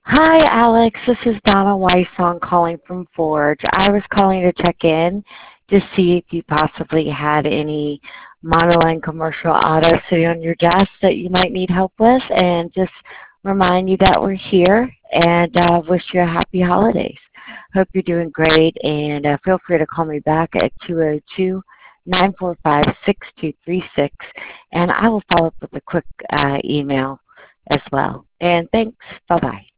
Hi, Alex. This is Donna Weissong calling from Forge. I was calling to check in to see if you possibly had any monoline commercial auto sitting on your desk that you might need help with, and just remind you that we're here and wish you a happy holidays. Hope you're doing great, and feel free to call me back at 202-945-6236, and I will follow up with a quick email as well. And thanks. Bye-bye.